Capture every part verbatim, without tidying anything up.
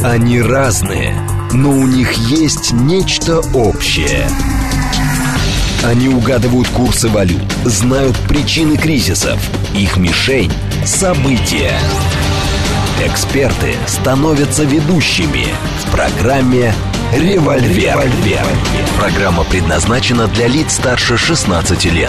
Они разные, но у них есть нечто общее. Они угадывают курсы валют, знают причины кризисов. Их мишень – события. Эксперты становятся ведущими в программе «Револьвер». Программа предназначена для лиц старше шестнадцати лет.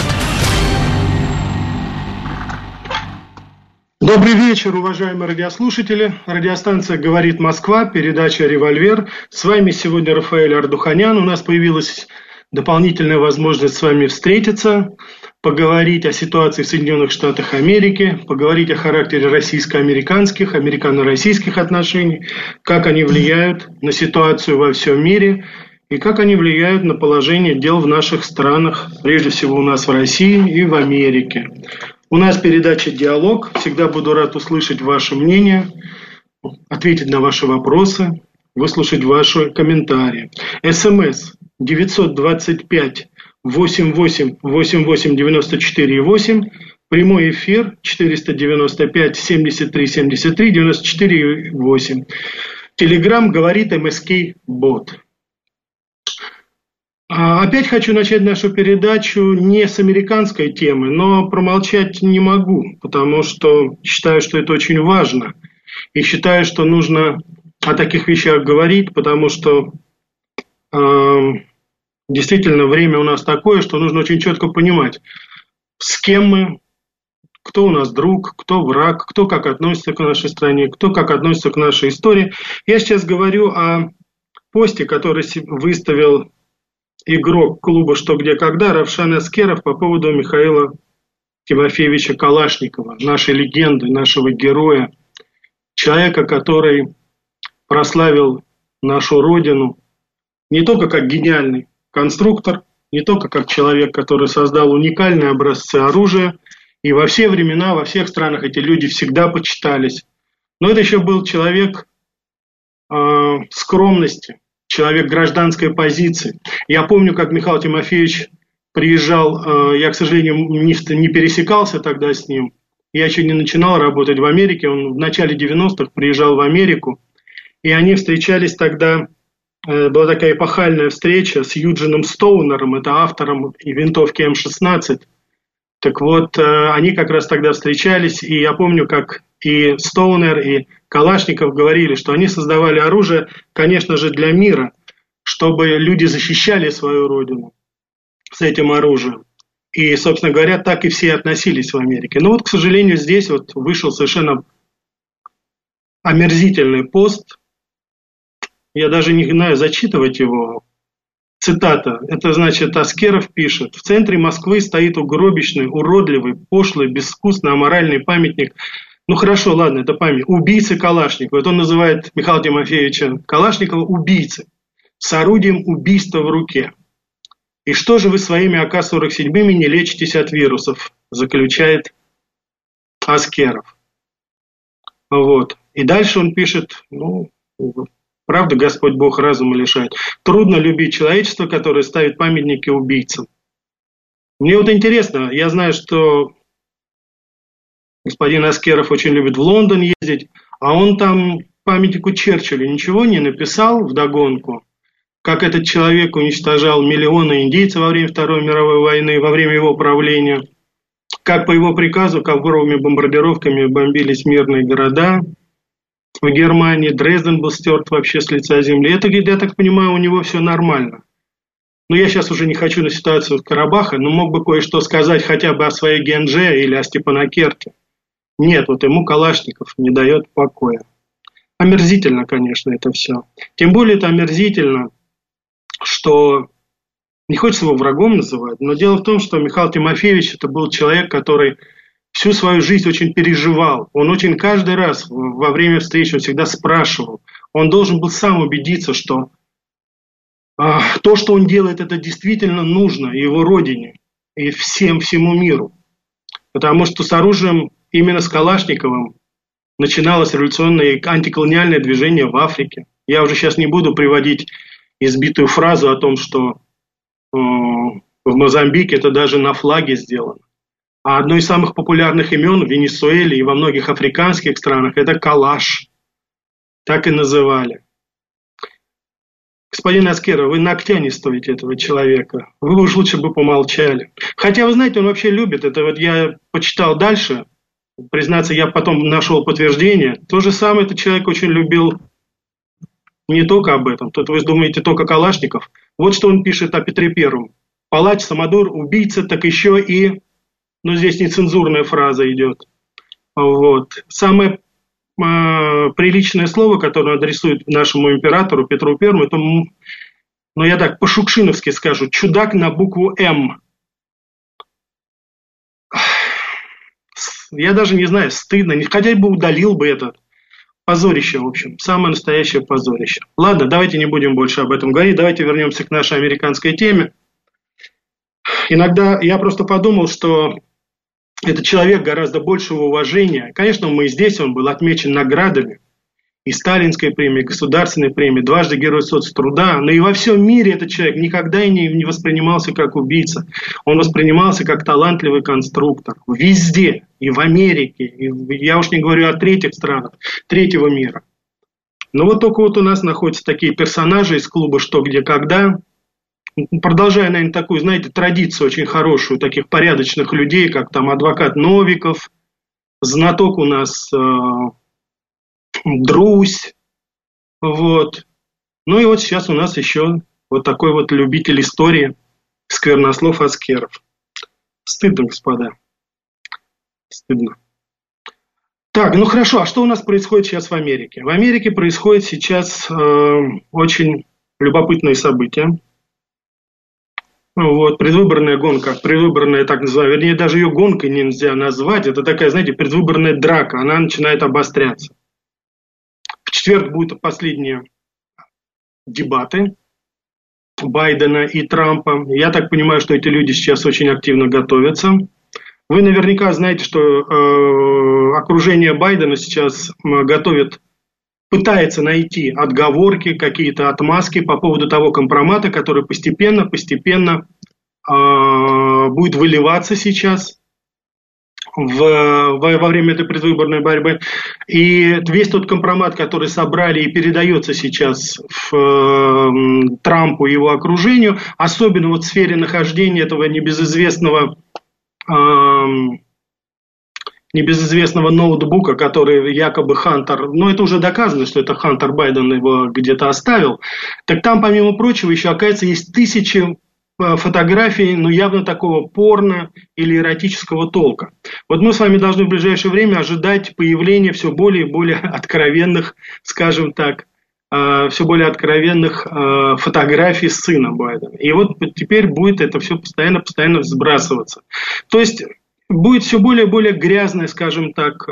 Добрый вечер, уважаемые радиослушатели. Радиостанция «Говорит Москва», передача «Револьвер». С вами сегодня Рафаэль Ардуханян. У нас появилась дополнительная возможность с вами встретиться, поговорить о ситуации в Соединенных Штатах Америки, поговорить о характере российско-американских, американо-российских отношений, как они влияют на ситуацию во всем мире и как они влияют на положение дел в наших странах, прежде всего у нас в России и в Америке. У нас передача «Диалог». Всегда буду рад услышать ваше мнение, ответить на ваши вопросы, выслушать ваши комментарии. СМС девятьсот двадцать пять восемьдесят восемь восемьдесят восемь девяносто четыре восемь. Прямой эфир четыреста девяносто пять семьдесят три семьдесят три девяносто четыре восемь. Телеграм говорит МСК Бот. Опять хочу начать нашу передачу не с американской темы, но промолчать не могу, потому что считаю, что это очень важно. И считаю, что нужно о таких вещах говорить, потому что э, действительно время у нас такое, что нужно очень четко понимать, с кем мы, кто у нас друг, кто враг, кто как относится к нашей стране, кто как относится к нашей истории. Я сейчас говорю о посте, который выставил игрок клуба «Что, где, когда» Равшан Аскеров по поводу Михаила Тимофеевича Калашникова, нашей легенды, нашего героя, человека, который прославил нашу родину не только как гениальный конструктор, не только как человек, который создал уникальные образцы оружия, и во все времена, во всех странах эти люди всегда почитались, но это еще был человек э, скромности, человек гражданской позиции. Я помню, как Михаил Тимофеевич приезжал, я, к сожалению, не пересекался тогда с ним, я еще не начинал работать в Америке, он в начале девяностых приезжал в Америку, и они встречались тогда, была такая эпохальная встреча с Юджином Стоунером, это автором и винтовки эм шестнадцать. Так вот, они как раз тогда встречались, и я помню, как и Стоунер, и Калашников говорили, что они создавали оружие, конечно же, для мира, чтобы люди защищали свою родину с этим оружием. И, собственно говоря, так и все относились в Америке. Но вот, к сожалению, здесь вот вышел совершенно омерзительный пост. Я даже не знаю, зачитывать его. Цитата. Это значит, Аскеров пишет: «В центре Москвы стоит угробищный, уродливый, пошлый, безвкусный, аморальный памятник». Ну хорошо, ладно, это память. Убийцы Калашникова. Вот он называет Михаила Тимофеевича Калашникова убийцей с орудием убийства в руке. И что же вы своими а ка сорок семь не лечитесь от вирусов, заключает Аскеров. Вот. И дальше он пишет, ну, правда, Господь Бог разума лишает. Трудно любить человечество, которое ставит памятники убийцам. Мне вот интересно, я знаю, что господин Аскеров очень любит в Лондон ездить, а он там памятнику Черчиллю ничего не написал вдогонку, как этот человек уничтожал миллионы индейцев во время Второй мировой войны, во время его правления, как по его приказу ковровыми бомбардировками бомбились мирные города в Германии, Дрезден был стерт вообще с лица земли. Это, я так понимаю, у него все нормально. Но я сейчас уже не хочу на ситуацию Карабаха, но мог бы кое-что сказать хотя бы о своей Генже или о Степанакерте. Нет, вот ему Калашников не дает покоя. Омерзительно, конечно, это все. Тем более это омерзительно, что не хочется его врагом называть, но дело в том, что Михаил Тимофеевич это был человек, который всю свою жизнь очень переживал. Он очень каждый раз во время встречи он всегда спрашивал. Он должен был сам убедиться, что а, то, что он делает, это действительно нужно его родине и всем, всему миру. Потому что с оружием именно с Калашниковым начиналось революционное и антиколониальное движение в Африке. Я уже сейчас не буду приводить избитую фразу о том, что э, в Мозамбике это даже на флаге сделано. А одно из самых популярных имен в Венесуэле и во многих африканских странах – это Калаш. Так и называли. Господин Аскеров, вы ногтя не стоите этого человека. Вы уж лучше бы помолчали. Хотя, вы знаете, он вообще любит. Это вот я почитал дальше. Признаться, я потом нашел подтверждение. То же самое этот человек очень любил не только об этом. Тут вы думаете только Калашников. Вот что он пишет о Петре Первом. Палач, самодур, убийца, так еще и... Ну, здесь нецензурная фраза идет. Вот. Самое э, приличное слово, которое он адресует нашему императору Петру Первому, это, ну, я так по-шукшиновски скажу, чудак на букву «М». Я даже не знаю, стыдно. Хотя бы удалил бы это. Позорище, в общем. Самое настоящее позорище. Ладно, давайте не будем больше об этом говорить. Давайте вернемся к нашей американской теме. Иногда я просто подумал, что этот человек гораздо большего уважения. Конечно, мы здесь, он был отмечен наградами. И Сталинской премии, и Государственной премии, дважды Герой соцтруда. Но и во всем мире этот человек никогда и не, не воспринимался как убийца. Он воспринимался как талантливый конструктор. Везде. И в Америке. И я уж не говорю о третьих странах. Третьего мира. Но вот только вот у нас находятся такие персонажи из клуба «Что, где, когда». Продолжая, наверное, такую, знаете, традицию очень хорошую. Таких порядочных людей, как там адвокат Новиков. Знаток у нас... Друзь, вот. Ну и вот сейчас у нас еще вот такой вот любитель истории, Сквернослов Аскеров. Стыдно, господа. Стыдно. Так, ну хорошо, а что у нас происходит сейчас в Америке? В Америке происходит сейчас э, очень любопытные события. Вот, предвыборная гонка, предвыборная, так называемая, вернее, даже ее гонкой нельзя назвать. Это такая, знаете, предвыборная драка, она начинает обостряться. В четверг будут последние дебаты Байдена и Трампа. Я так понимаю, что эти люди сейчас очень активно готовятся. Вы наверняка знаете, что э, окружение Байдена сейчас готовит, пытается найти отговорки, какие-то отмазки по поводу того компромата, который постепенно, постепенно э, будет выливаться сейчас. В, во, во время этой предвыборной борьбы. И весь тот компромат, который собрали и передается сейчас в, э, Трампу и его окружению, особенно вот в сфере нахождения этого небезызвестного, э, небезызвестного ноутбука, который якобы Хантер, ну это уже доказано, что это Хантер Байден его где-то оставил, так там, помимо прочего, еще, оказывается, есть тысячи фотографий, ну, явно такого порно или эротического толка. Вот мы с вами должны в ближайшее время ожидать появления все более и более откровенных, скажем так, э, все более откровенных э, фотографий сына Байдена. И вот теперь будет это все постоянно-постоянно сбрасываться. То есть будет все более и более грязная, скажем так,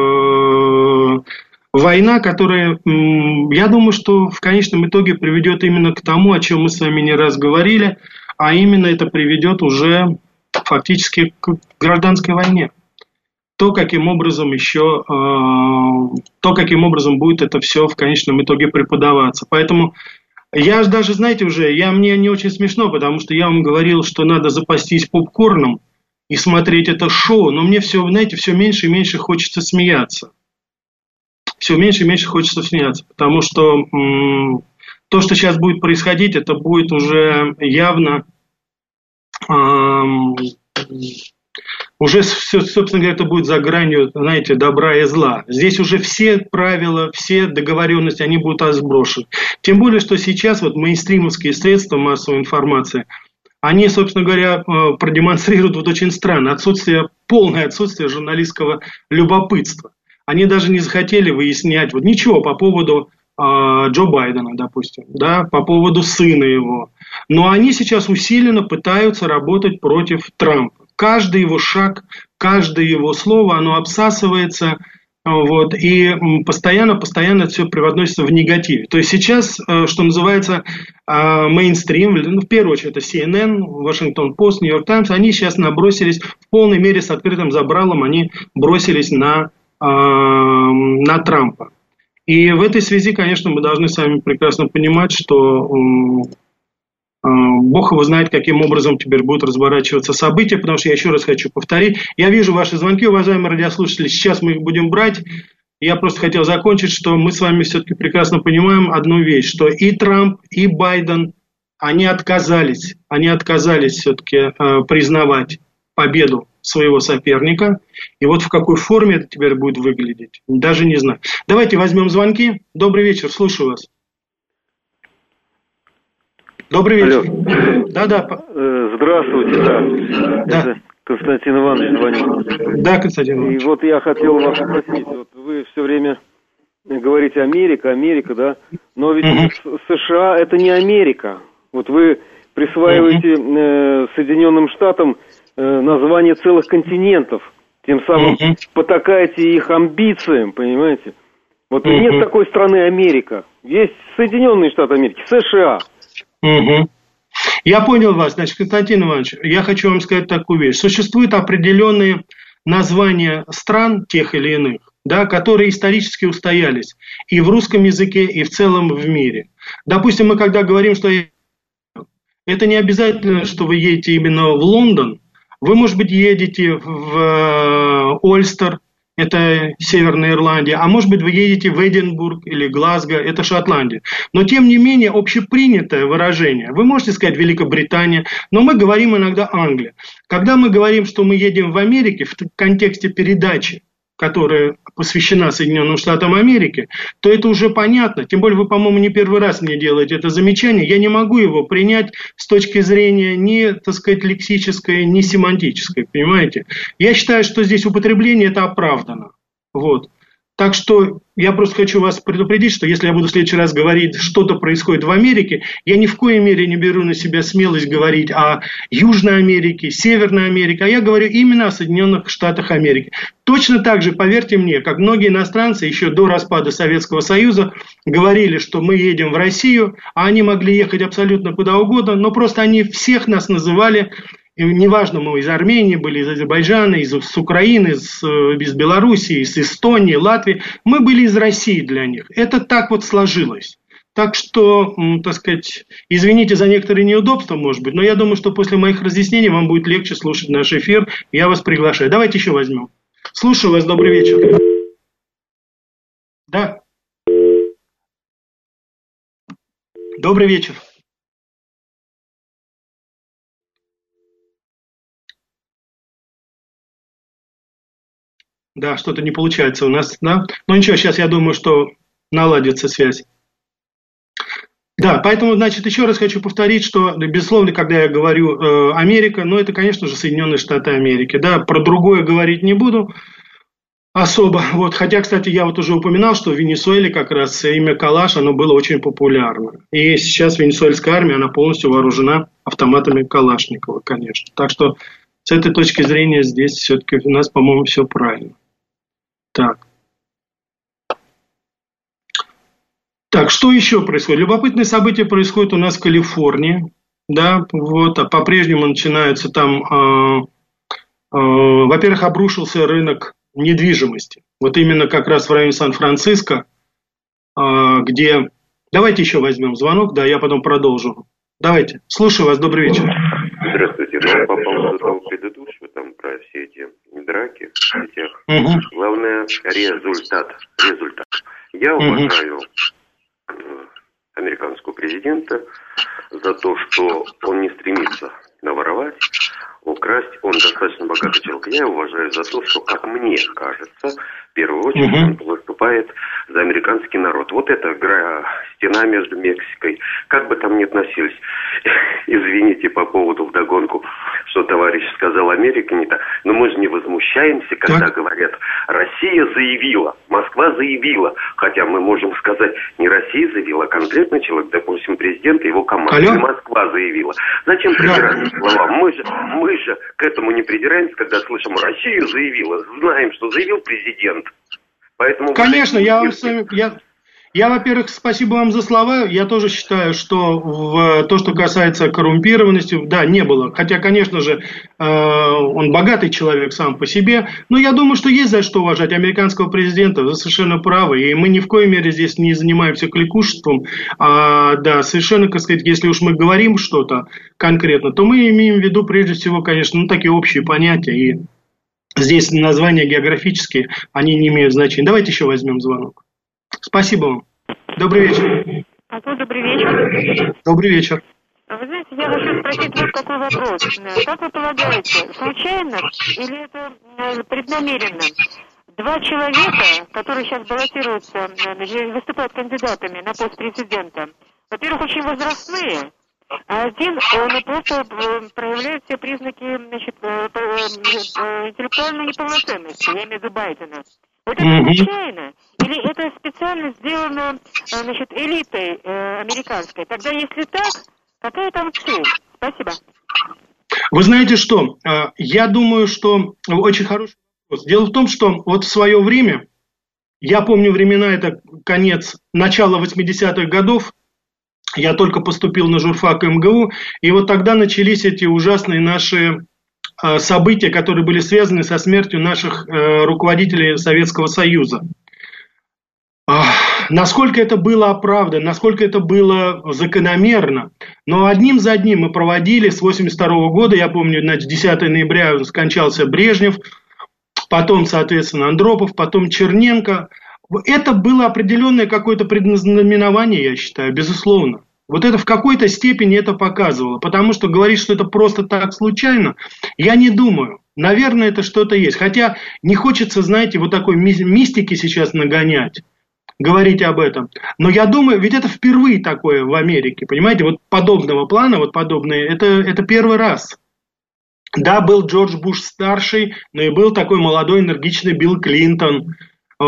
э, война, которая, я думаю, что в конечном итоге приведет именно к тому, о чем мы с вами не раз говорили, а именно это приведет уже фактически к гражданской войне. То, каким образом еще, э, то, каким образом будет это все в конечном итоге преподаваться. Поэтому я даже, знаете, уже, я, мне не очень смешно, потому что я вам говорил, что надо запастись попкорном и смотреть это шоу, но мне все, знаете, все меньше и меньше хочется смеяться. Все меньше и меньше хочется смеяться, потому что м- то, что сейчас будет происходить, это будет уже явно, эм, уже, собственно говоря, это будет за гранью, знаете, добра и зла. Здесь уже все правила, все договоренности, они будут отброшены. Тем более, что сейчас вот мейнстримовские средства массовой информации, они, собственно говоря, продемонстрируют вот очень странно отсутствие, полное отсутствие журналистского любопытства. Они даже не захотели выяснять вот ничего по поводу Джо Байдена, допустим, да, по поводу сына его. Но они сейчас усиленно пытаются работать против Трампа. Каждый его шаг, каждое его слово, оно обсасывается, вот, и постоянно-постоянно все превозносится в негативе. То есть сейчас, что называется, мейнстрим, ну, в первую очередь это си эн эн, Washington Post, New York Times, они сейчас набросились в полной мере с открытым забралом, они бросились на, на Трампа. И в этой связи, конечно, мы должны с вами прекрасно понимать, что э, э, Бог его знает, каким образом теперь будут разворачиваться события, потому что я еще раз хочу повторить. Я вижу ваши звонки, уважаемые радиослушатели, сейчас мы их будем брать. Я просто хотел закончить, что мы с вами все-таки прекрасно понимаем одну вещь, что и Трамп, и Байден, они отказались, они отказались все-таки э, признавать победу своего соперника. И вот в какой форме это теперь будет выглядеть, даже не знаю. Давайте возьмем звонки. Добрый вечер, слушаю вас. Добрый вечер. Да-да. Здравствуйте, да. Да. Это Константин Иванович звонил. Да, Константин Иванович. И вот я хотел вас спросить, вот вы все время говорите Америка, Америка, да, но ведь угу. США это не Америка. Вот вы присваиваете э, Соединенным Штатам э, название целых континентов, тем самым угу. потакаете их амбициям, понимаете? Вот угу. нет такой страны Америка, есть Соединенные Штаты Америки, США. Угу. Я понял вас. Значит, Константин Иванович, я хочу вам сказать такую вещь. Существуют определенные названия стран, тех или иных, да, которые исторически устоялись и в русском языке, и в целом в мире. Допустим, мы когда говорим, что это не обязательно, что вы едете именно в Лондон. Вы, может быть, едете в Ольстер, это Северная Ирландия, а может быть, вы едете в Эдинбург или Глазго, это Шотландия. Но, тем не менее, общепринятое выражение, вы можете сказать Великобритания, но мы говорим иногда Англия. Когда мы говорим, что мы едем в Америке, в контексте передачи, которая посвящена Соединенным Штатам Америки, то это уже понятно. Тем более, вы, по-моему, не первый раз мне делаете это замечание. Я не могу его принять с точки зрения ни, так сказать, лексической, ни семантической. Понимаете? Я считаю, что здесь употребление это оправдано. Вот. Так что я просто хочу вас предупредить, что если я буду в следующий раз говорить, что-то происходит в Америке, я ни в коей мере не беру на себя смелость говорить о Южной Америке, Северной Америке, а я говорю именно о Соединенных Штатах Америки. Точно так же, поверьте мне, как многие иностранцы еще до распада Советского Союза говорили, что мы едем в Россию, а они могли ехать абсолютно куда угодно, но просто они всех нас называли... И неважно, мы из Армении были, из Азербайджана, из, из Украины, из, из Белоруссии, из Эстонии, Латвии. Мы были из России для них. Это так вот сложилось. Так что, так сказать, извините за некоторые неудобства, может быть, но я думаю, что после моих разъяснений вам будет легче слушать наш эфир. Я вас приглашаю. Давайте еще возьмем. Слушаю вас. Добрый вечер. Да. Добрый вечер. Да, что-то не получается у нас, да. Но ничего, сейчас я думаю, что наладится связь. Да, поэтому, значит, еще раз хочу повторить, что, безусловно, когда я говорю э, Америка, ну, это, конечно же, Соединенные Штаты Америки, да, про другое говорить не буду особо, вот, хотя, кстати, я вот уже упоминал, что в Венесуэле как раз имя Калаш, оно было очень популярно, и сейчас венесуэльская армия, она полностью вооружена автоматами Калашникова, конечно, так что с этой точки зрения здесь все-таки у нас, по-моему, все правильно. Так. Так, что еще происходит? Любопытные события происходят у нас в Калифорнии. Да, вот, а по-прежнему начинаются там, э, э, во-первых, обрушился рынок недвижимости. Вот именно как раз в районе Сан-Франциско, э, где... Давайте еще возьмем звонок, да, я потом продолжу. Давайте, слушаю вас, добрый вечер. Здравствуйте, ну, по поводу того предыдущего, там, про все эти драки, этих, угу. Главное, результат, результат. Я уважаю угу. американского президента за то, что он не стремится наворовать, украсть, он достаточно богатый человек. Я уважаю за то, что, как мне кажется, в первую очередь угу. он выступает за американский народ. Вот эта стена между Мексикой, как бы там ни относились, извините по поводу вдогонку, что товарищ сказал, Америка не так, но мы же не возмущаемся, когда так. говорят, Россия заявила, Москва заявила, хотя мы можем сказать, не Россия заявила, а конкретный человек, допустим, президент и его команда, не Москва заявила. Зачем придираться к словам? Мы же, мы же к этому не придираемся, когда слышим, Россия заявила, знаем, что заявил президент. Поэтому конечно, я вам с вами... Я... Я, во-первых, спасибо вам за слова. Я тоже считаю, что в то, что касается коррумпированности, да, не было. Хотя, конечно же, он богатый человек сам по себе. Но я думаю, что есть за что уважать американского президента. Вы совершенно правы. И мы ни в коей мере здесь не занимаемся кликушеством. А, да, совершенно, как сказать, если уж мы говорим что-то конкретно, то мы имеем в виду, прежде всего, конечно, ну, такие общие понятия. И здесь названия географические, они не имеют значения. Давайте еще возьмем звонок. Спасибо вам. Добрый вечер. Алло, добрый вечер. Добрый вечер. Вы знаете, я хочу спросить вот какой вопрос. Как вы полагаете, случайно или это преднамеренно? Два человека, которые сейчас баллотируются, выступают кандидатами на пост президента, во-первых, очень возрастные, а один, он просто проявляет все признаки, значит, интеллектуальной неполноценности, я имею в виду Байдена. Вот это случайно? Или это специально сделано, значит, элитой э, американской? Тогда, если так, какая там цель? Спасибо. Вы знаете что? Я думаю, что очень хороший вопрос. Дело в том, что вот в свое время, я помню времена, это конец, начало восьмидесятых годов, я только поступил на журфак эм гэ у, и вот тогда начались эти ужасные наши события, которые были связаны со смертью наших руководителей Советского Союза. Насколько это было оправдано, насколько это было закономерно. Но одним за одним мы проводили с восемьдесят второго года, я помню, значит, десятого ноября скончался Брежнев, потом, соответственно, Андропов, потом Черненко. Это было определенное какое-то предназнаменование, я считаю, безусловно. Вот это в какой-то степени это показывало. Потому что говорить, что это просто так случайно, я не думаю. Наверное, это что-то есть. Хотя не хочется, знаете, вот такой мистики сейчас нагонять, говорить об этом. Но я думаю, ведь это впервые такое в Америке, понимаете, вот подобного плана, вот подобные, это, это первый раз. Да, был Джордж Буш старший, но и был такой молодой энергичный Билл Клинтон.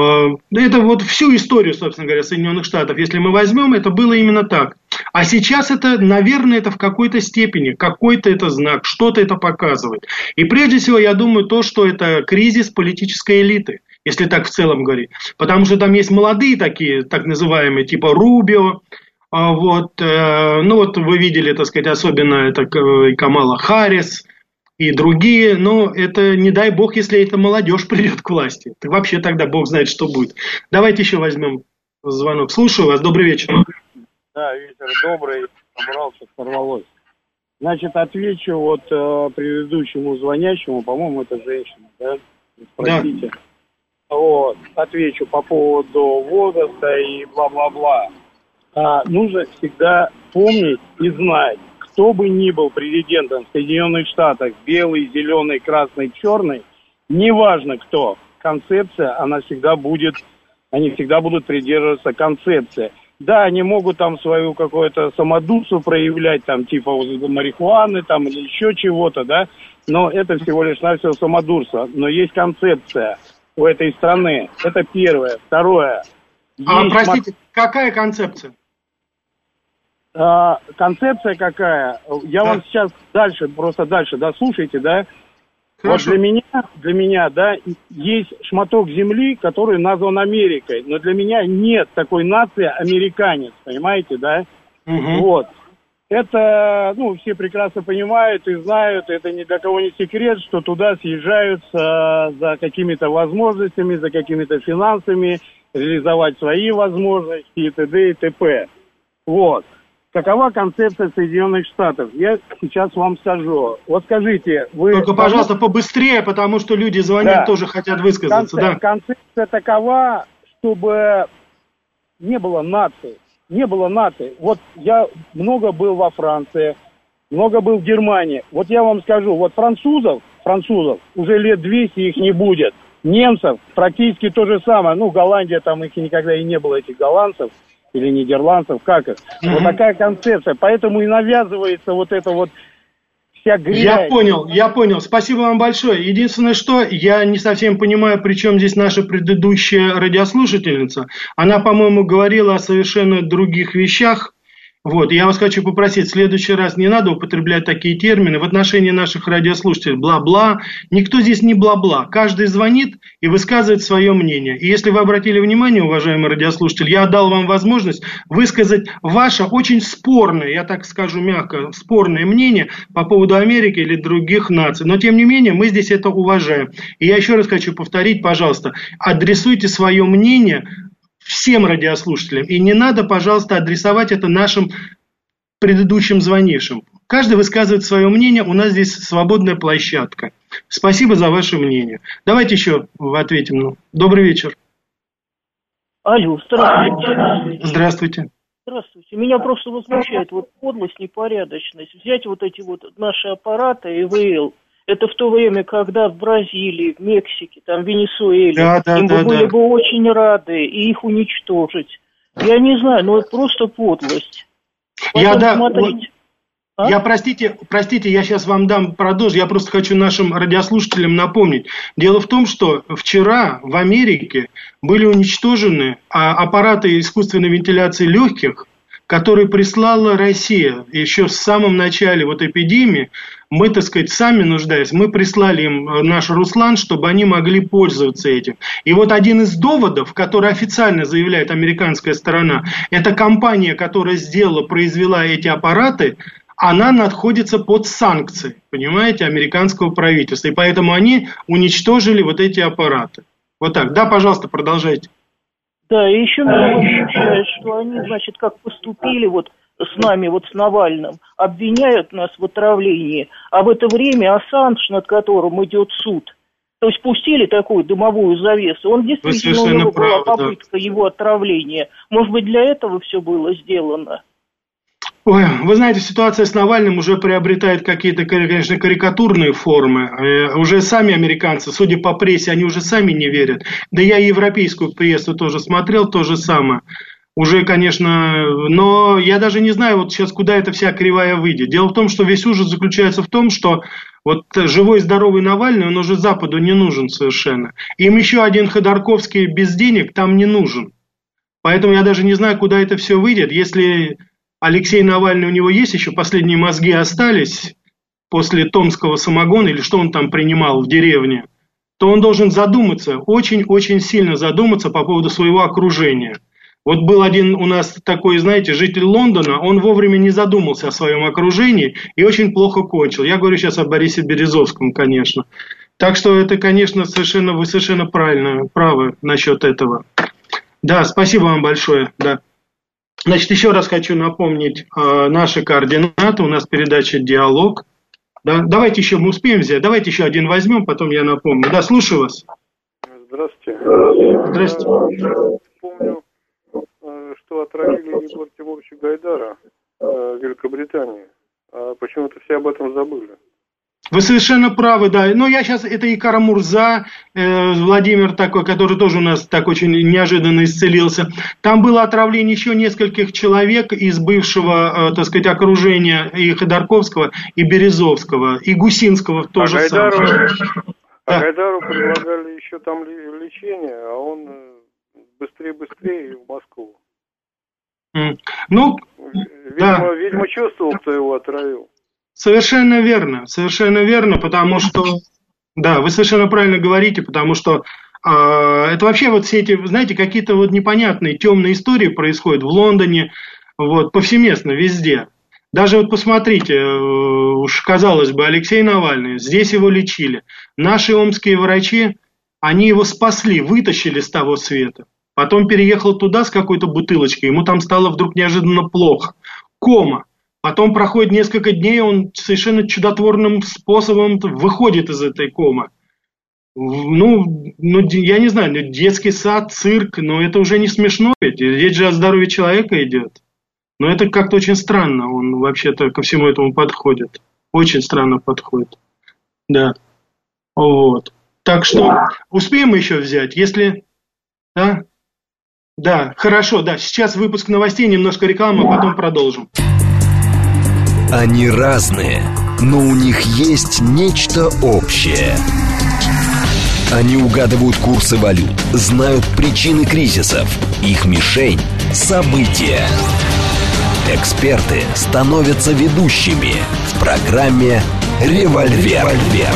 Это вот всю историю, собственно говоря, Соединенных Штатов, если мы возьмем, это было именно так. А сейчас это, наверное, это в какой-то степени, какой-то это знак, что-то это показывает. И прежде всего, я думаю, то, что это кризис политической элиты, если так в целом говорить. Потому что там есть молодые такие, так называемые, типа Рубио, вот, ну вот вы видели, так сказать, особенно это Камала Харрис и другие, но это не дай бог, если эта молодежь придет к власти. Так вообще тогда бог знает, что будет. Давайте еще возьмем звонок. Слушаю вас, добрый вечер. Да, вечер добрый, собрался, сорвалось. Значит, отвечу вот э, предыдущему звонящему, по-моему, это женщина, да? Спросите. Да. Вот, отвечу по поводу возраста и бла-бла-бла. А, нужно всегда помнить и знать, кто бы ни был президентом в Соединенных Штатах, белый, зеленый, красный, черный, неважно кто, концепция, она всегда будет, они всегда будут придерживаться концепции. Да, они могут там свою какую-то самодурство проявлять, там, типа марихуаны, там, или еще чего-то, да, но это всего лишь навсего самодурство. Но есть концепция у этой страны. Это первое. Второе. А, простите, мат... какая концепция? А, концепция какая? Я да. вам сейчас дальше, просто дальше, да, слушайте, да. Хорошо. Вот для меня, для меня, да, есть шматок земли, который назван Америкой, но для меня нет такой нации американец, понимаете, да? Угу. Вот. Это, ну, все прекрасно понимают и знают, это ни для кого не секрет, что туда съезжаются за какими-то возможностями, за какими-то финансами, реализовать свои возможности и т.д. и т.п. Вот. Какова концепция Соединенных Штатов? Я сейчас вам скажу. Вот скажите, вы... Только, пожалуйста, побыстрее, потому что люди звонят, да. тоже хотят высказаться. Концеп... Да. Концепция такова, чтобы не было нации. Не было нации. Вот я много был во Франции, много был в Германии. Вот я вам скажу, вот французов, французов уже лет двести их не будет. Немцев практически то же самое. Ну, Голландия, там их никогда и не было, этих голландцев. Или нидерландцев, как это? Mm-hmm. Вот такая концепция. Поэтому и навязывается вот это вот вся грязь. Я понял, я понял. Спасибо вам большое. Единственное, что я не совсем понимаю, при чем здесь наша предыдущая радиослушательница. Она, по-моему, говорила о совершенно других вещах. Вот, я вас хочу попросить, в следующий раз не надо употреблять такие термины в отношении наших радиослушателей. Бла-бла. Никто здесь не бла-бла. Каждый звонит и высказывает свое мнение. И если вы обратили внимание, уважаемый радиослушатель, я дал вам возможность высказать ваше очень спорное, я так скажу мягко, спорное мнение по поводу Америки или других наций. Но, тем не менее, мы здесь это уважаем. И я еще раз хочу повторить, пожалуйста, адресуйте свое мнение всем радиослушателям. И не надо, пожалуйста, адресовать это нашим предыдущим звонившим. Каждый высказывает свое мнение, у нас здесь свободная площадка. Спасибо за ваше мнение. Давайте еще ответим. Добрый вечер. Алло, здравствуйте. Здравствуйте. Здравствуйте. Меня просто возмущает вот подлость, непорядочность. Взять вот эти вот наши аппараты и вэ эл. Это в то время, когда в Бразилии, в Мексике, там, в Венесуэле, да, да, им да, были да. бы очень рады и их уничтожить. Я не знаю, но это просто подлость. Я, да, смотрите. А? Я, простите, простите, я сейчас вам дам продолжить. Я просто хочу нашим радиослушателям напомнить. Дело в том, что вчера в Америке были уничтожены аппараты искусственной вентиляции легких, которые прислала Россия еще в самом начале вот эпидемии. Мы, так сказать, сами нуждаясь, мы прислали им наш Руслан, чтобы они могли пользоваться этим. И вот один из доводов, который официально заявляет американская сторона, это компания, которая сделала, произвела эти аппараты, она находится под санкцией, понимаете, американского правительства. И поэтому они уничтожили вот эти аппараты. Вот так. Да, пожалуйста, продолжайте. Да, и еще меня возмущает, что они, значит, как поступили вот с нами, вот с Навальным, обвиняют нас в отравлении, а в это время Ассанж, над которым идет суд, то есть пустили такую дымовую завесу, он действительно, у него была попытка да. его отравления. Может быть, для этого все было сделано? Ой, вы знаете, ситуация с Навальным уже приобретает какие-то, конечно, карикатурные формы. Э, уже сами американцы, судя по прессе, они уже сами не верят. Да я и европейскую прессу тоже смотрел, то же самое. Уже, конечно, но я даже не знаю, вот сейчас куда эта вся кривая выйдет. Дело в том, что весь ужас заключается в том, что вот живой, здоровый Навальный, он уже Западу не нужен совершенно. Им еще один Ходорковский без денег там не нужен. Поэтому я даже не знаю, куда это все выйдет, если... Алексей Навальный, у него есть еще последние мозги остались после томского самогона, или что он там принимал в деревне, то он должен задуматься, очень-очень сильно задуматься по поводу своего окружения. Вот был один у нас такой, знаете, житель Лондона, он вовремя не задумался о своем окружении и очень плохо кончил. Я говорю сейчас о Борисе Березовском, конечно. Так что это, конечно, совершенно, вы совершенно правильно правы насчет этого. Да, спасибо вам большое, да. Значит, еще раз хочу напомнить э, наши координаты. У нас передача «Диалог». Да? Давайте еще, мы успеем взять. Давайте еще один возьмем, потом я напомню. Да, слушаю вас. Здравствуйте. Здравствуйте. Я помню, что отравили Егора Тимуровича Гайдара в Великобритании. А почему-то все об этом забыли. Вы совершенно правы, да. Но я сейчас, это и Карамурза, э, Владимир такой, который тоже у нас так очень неожиданно исцелился. Там было отравление еще нескольких человек из бывшего, э, так сказать, окружения и Ходорковского, и Березовского, и Гусинского тоже а самое. Гайдару, а Гайдару предлагали еще там лечение, а он быстрее-быстрее в Москву. Mm. Ну, видимо, да. видимо, чувствовал, кто его отравил. Совершенно верно, совершенно верно, потому что, да, вы совершенно правильно говорите, потому что э, это вообще вот все эти, знаете, какие-то вот непонятные темные истории происходят в Лондоне, вот, повсеместно, везде. Даже вот посмотрите, э, уж казалось бы, Алексей Навальный, здесь его лечили. Наши омские врачи, они его спасли, вытащили с того света. Потом переехал туда с какой-то бутылочкой, ему там стало вдруг неожиданно плохо. Кома. Потом проходит несколько дней, он совершенно чудотворным способом выходит из этой комы. Ну, ну, я не знаю, детский сад, цирк, но это уже не смешно ведь. Речь же о здоровье человека идет. Но это как-то очень странно, он вообще-то ко всему этому подходит. Очень странно подходит. Да. Вот. Так что успеем еще взять, если... Да? Да, хорошо, да. Сейчас выпуск новостей, немножко рекламы, а потом продолжим. Они разные, но у них есть нечто общее. Они угадывают курсы валют, знают причины кризисов. Их мишень – события. Эксперты становятся ведущими в программе «Револьвер».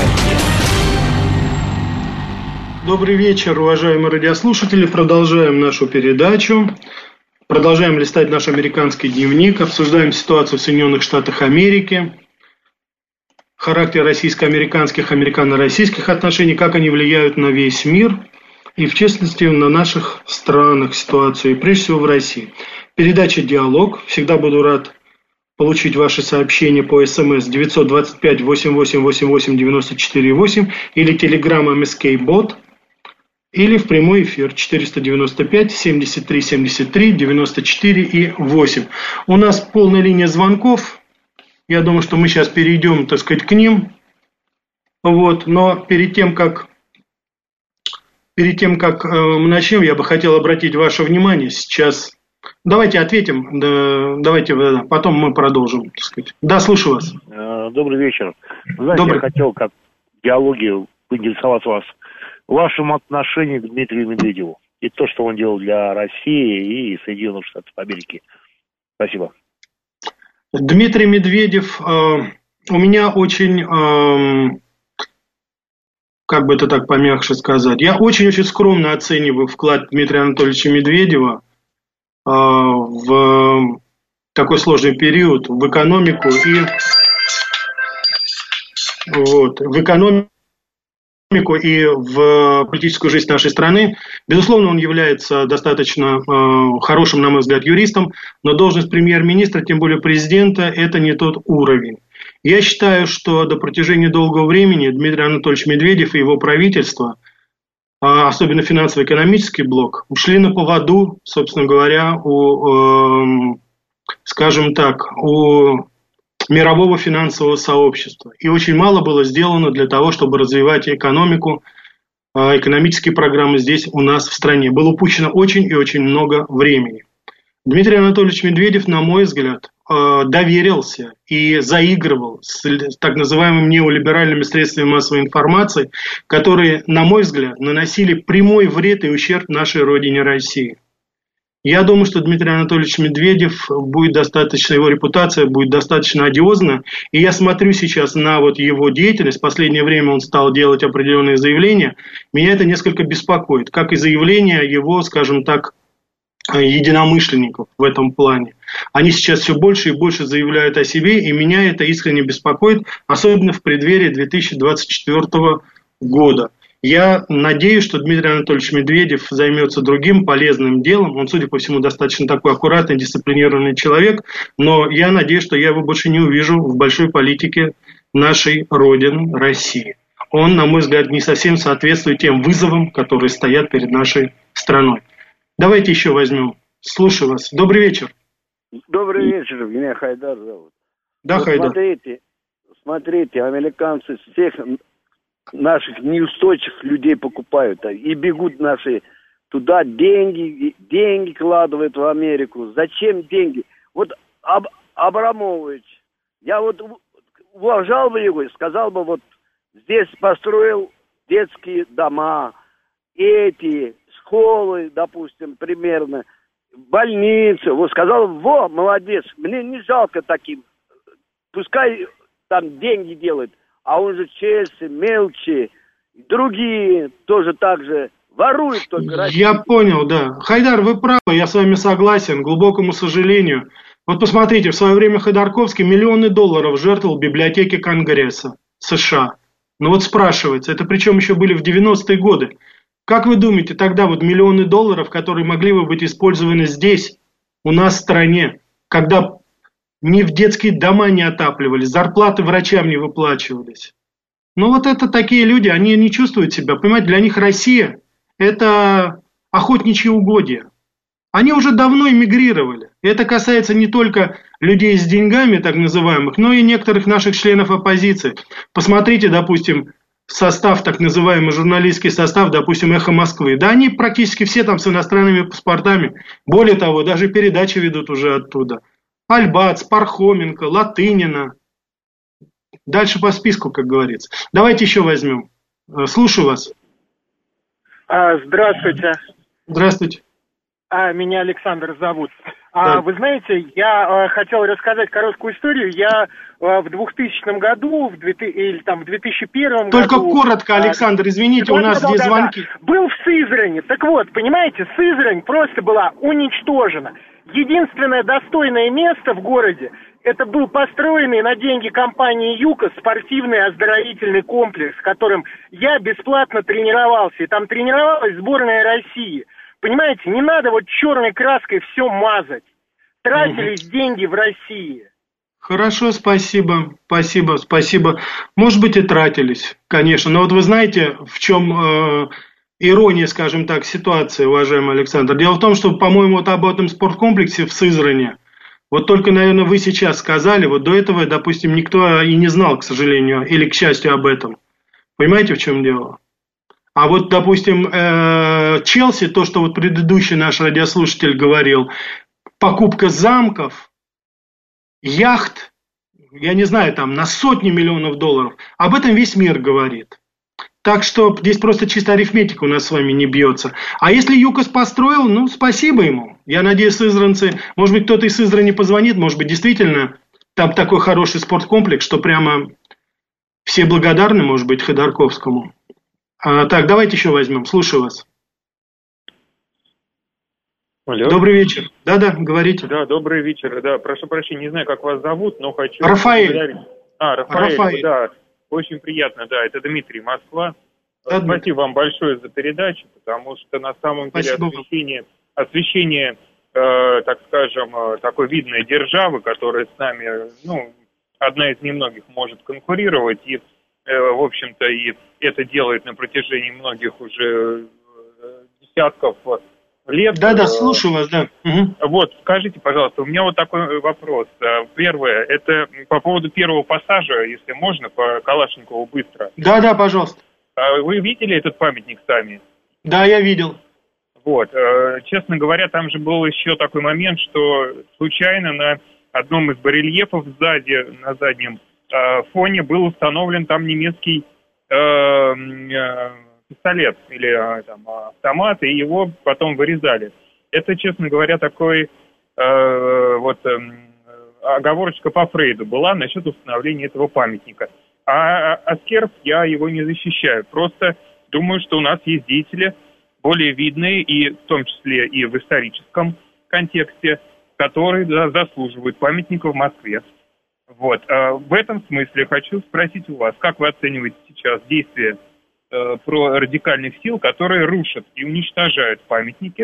Добрый вечер, уважаемые радиослушатели. Продолжаем нашу передачу. Продолжаем листать наш американский дневник, обсуждаем ситуацию в Соединенных Штатах Америки, характер российско-американских, американо-российских отношений, как они влияют на весь мир и, в частности, на наших странах ситуацию, и прежде всего в России. Передача «Диалог». Всегда буду рад получить ваши сообщения по СМС девятьсот двадцать пять восемьдесят восемь восемьдесят восемь девяносто четыре восемь или Telegram эм эс кей бот, или в прямой эфир четыреста девяносто пять семьдесят три семьдесят три девяносто четыре и восемь. У нас полная линия звонков. Я думаю, что мы сейчас перейдем, так сказать, к ним. Вот. Но перед тем, как, перед тем, как э, мы начнем, я бы хотел обратить ваше внимание сейчас. Давайте ответим, да, давайте да, потом мы продолжим, так сказать. Да, слушаю вас. Добрый вечер. Знаете, Добрый. Я хотел, как диалоги, поинтересоваться вас вашим отношением к Дмитрию Медведеву и то, что он делал для России и Соединенных Штатов Америки. Спасибо. Дмитрий Медведев, э, у меня очень, э, как бы это так помягче сказать, я очень-очень скромно оцениваю вклад Дмитрия Анатольевича Медведева э, в такой сложный период в экономику и вот, в экономику и в политическую жизнь нашей страны. Безусловно, он является достаточно э, хорошим, на мой взгляд, юристом, но должность премьер-министра, тем более президента, это не тот уровень. Я считаю, что до протяжении долгого времени Дмитрий Анатольевич Медведев и его правительство, э, особенно финансово-экономический блок, ушли на поводу, собственно говоря, у, э, скажем так, у мирового финансового сообщества. И очень мало было сделано для того, чтобы развивать экономику, экономические программы здесь у нас в стране. Было упущено очень и очень много времени. Дмитрий Анатольевич Медведев, на мой взгляд, доверился и заигрывал с так называемыми неолиберальными средствами массовой информации, которые, на мой взгляд, наносили прямой вред и ущерб нашей родине России. Я думаю, что Дмитрий Анатольевич Медведев будет достаточно, его репутация будет достаточно одиозна. И я смотрю сейчас на вот его деятельность. В последнее время он стал делать определенные заявления. Меня это несколько беспокоит. Как и заявления его, скажем так, единомышленников в этом плане. Они сейчас все больше и больше заявляют о себе. И меня это искренне беспокоит. Особенно в преддверии две тысячи двадцать четвёртого года. Я надеюсь, что Дмитрий Анатольевич Медведев займется другим полезным делом. Он, судя по всему, достаточно такой аккуратный, дисциплинированный человек. Но я надеюсь, что я его больше не увижу в большой политике нашей Родины, России. Он, на мой взгляд, не совсем соответствует тем вызовам, которые стоят перед нашей страной. Давайте еще возьмем. Слушаю вас. Добрый вечер. Добрый вечер. Меня Хайдар зовут. Да, вот Хайдар. Смотрите, смотрите, американцы всех наших неустойчивых людей покупают и бегут наши туда, деньги, деньги кладывают в Америку. Зачем деньги? Вот Аб, Абрамович, я вот уважал бы его, сказал бы, вот здесь построил детские дома, эти школы, допустим, примерно, больницы. Вот сказал, во, молодец, мне не жалко таким, пускай там деньги делают. А он же Челси, Мелчи, другие тоже так же воруют только Россию. Я понял, да. Хайдар, вы правы, я с вами согласен, к глубокому сожалению. Вот посмотрите, в свое время Ходорковский миллионы долларов жертвовал библиотеке Конгресса США. Но вот спрашивается, это причем еще были в девяностые годы. Как вы думаете, тогда вот миллионы долларов, которые могли бы быть использованы здесь, у нас в стране, когда ни в детские дома не отапливались, зарплаты врачам не выплачивались. Ну вот это такие люди, они не чувствуют себя. Понимаете, для них Россия – это охотничьи угодья. Они уже давно эмигрировали. Это касается не только людей с деньгами, так называемых, но и некоторых наших членов оппозиции. Посмотрите, допустим, состав, так называемый журналистский состав, допустим, «Эхо Москвы». Да они практически все там с иностранными паспортами. Более того, даже передачи ведут уже оттуда. Альбац, Пархоменко, Латынина. Дальше по списку, как говорится. Давайте еще возьмем. Слушаю вас. А, здравствуйте. Здравствуйте. А, меня Александр зовут. А, да. Вы знаете, я а, хотел рассказать короткую историю. Я а, в двухтысячном году, в, две, или там в две тысячи первом Только году... Только коротко, Александр, извините, а, у нас да, здесь да, звонки. Да. Был в Сызрани. Так вот, понимаете, Сызрань просто была уничтожена. Единственное достойное место в городе, это был построенный на деньги компании ЮКОС спортивный оздоровительный комплекс, в котором я бесплатно тренировался. И там тренировалась сборная России. Понимаете, не надо вот черной краской все мазать. Тратились угу. деньги в России. Хорошо, спасибо, спасибо, спасибо. Может быть, и тратились, конечно. Но вот вы знаете, в чем э, ирония, скажем так, ситуации, уважаемый Александр? Дело в том, что, по-моему, вот об этом спорткомплексе в Сызрани, вот только, наверное, вы сейчас сказали, вот до этого, допустим, никто и не знал, к сожалению, или к счастью, об этом. Понимаете, в чем дело? А вот, допустим, э, Челси, то, что вот предыдущий наш радиослушатель говорил, покупка замков, яхт, я не знаю, там на сотни миллионов долларов, об этом весь мир говорит. Так что здесь просто чисто арифметика у нас с вами не бьется. А если ЮКОС построил, ну, спасибо ему. Я надеюсь, сызранцы, может быть, кто-то из Сызрани позвонит, может быть, действительно там такой хороший спорткомплекс, что прямо все благодарны, может быть, Ходорковскому. А, так, давайте еще возьмем. Слушаю вас. Алло. Добрый вечер. Да-да, говорите. Да, добрый вечер. Да, прошу прощения, не знаю, как вас зовут, но хочу... Рафаэль. А, Рафаэль, Рафаэль. Да. Очень приятно, да, это Дмитрий, Москва. Да, Спасибо Дмитрий. вам большое за передачу, потому что на самом деле Спасибо. освещение, освещение э, так скажем, э, такой видной державы, которая с нами, ну, одна из немногих может конкурировать, и, э, в общем-то, и это делает на протяжении многих уже э, десятков лет. Да-да, слушаю вас, да. Угу. Вот, скажите, пожалуйста, у меня вот такой вопрос. Первое, это по поводу первого пассажа, если можно, по Калашникову быстро. Да-да, пожалуйста. Вы видели этот памятник сами? Да, я видел. Вот, честно говоря, там же был еще такой момент, что случайно на одном из барельефов сзади, на заднем фоне был установлен там немецкий пистолет или там, автомат, и его потом вырезали. Это, честно говоря, такой э, вот э, оговорочка по Фрейду была насчет установления этого памятника. А Аскеров, я его не защищаю. Просто думаю, что у нас есть деятели более видные, и в том числе и в историческом контексте, которые да, заслуживают памятника в Москве. Вот. А в этом смысле хочу спросить у вас, как вы оцениваете сейчас действия про радикальных сил, которые рушат и уничтожают памятники.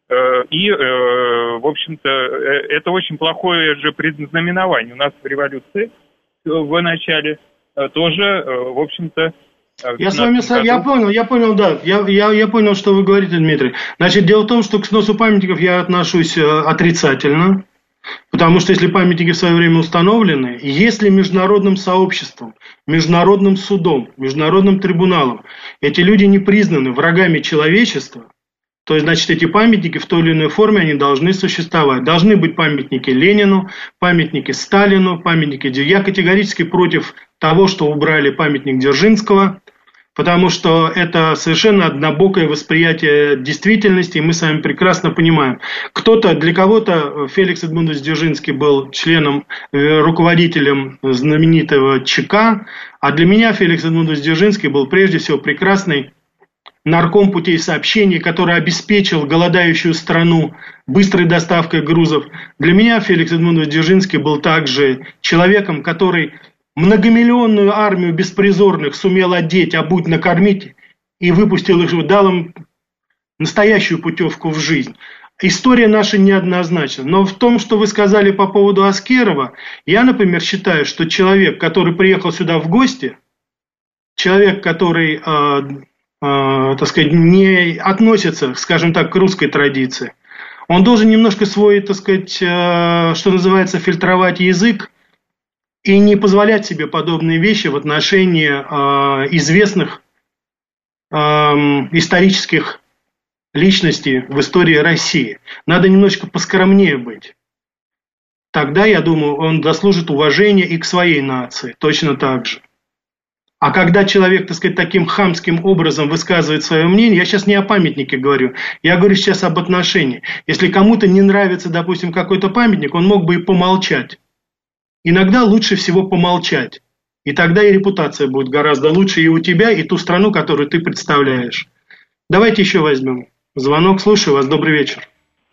И, в общем-то, это очень плохое же предзнаменование. У нас в революции в начале тоже, в общем-то... Я с вами году... я понял, я понял, да. Я, я, я понял, что вы говорите, Дмитрий. Значит, дело в том, что к сносу памятников я отношусь отрицательно. Потому что если памятники в свое время установлены, если международным сообществом, международным судом, международным трибуналом эти люди не признаны врагами человечества, то есть, значит, эти памятники в той или иной форме они должны существовать. Должны быть памятники Ленину, памятники Сталину, памятники... Я категорически против того, что убрали памятник Дзержинского, потому что это совершенно однобокое восприятие действительности, и мы с вами прекрасно понимаем. Кто-то, для кого-то Феликс Эдмундович Дзержинский был членом, руководителем знаменитого ЧК, а для меня Феликс Эдмундович Дзержинский был прежде всего прекрасный нарком путей сообщения, который обеспечил голодающую страну быстрой доставкой грузов. Для меня Феликс Эдмундович Дзержинский был также человеком, который... многомиллионную армию беспризорных сумел одеть, обуть, накормить и выпустил их, дал им настоящую путевку в жизнь. История наша неоднозначна. Но в том, что вы сказали по поводу Аскерова, я, например, считаю, что человек, который приехал сюда в гости, человек, который, э, э, так сказать, не относится, скажем так, к русской традиции, он должен немножко свой, так сказать, э, что называется, фильтровать язык, и не позволять себе подобные вещи в отношении э, известных э, исторических личностей в истории России. Надо немножечко поскромнее быть. Тогда, я думаю, он заслужит уважения и к своей нации, точно так же. А когда человек, так сказать, таким хамским образом высказывает свое мнение, я сейчас не о памятнике говорю, я говорю сейчас об отношении. Если кому-то не нравится, допустим, какой-то памятник, он мог бы и помолчать. Иногда лучше всего помолчать. И тогда и репутация будет гораздо лучше и у тебя, и ту страну, которую ты представляешь. Давайте еще возьмем звонок. Слушаю вас. Добрый вечер.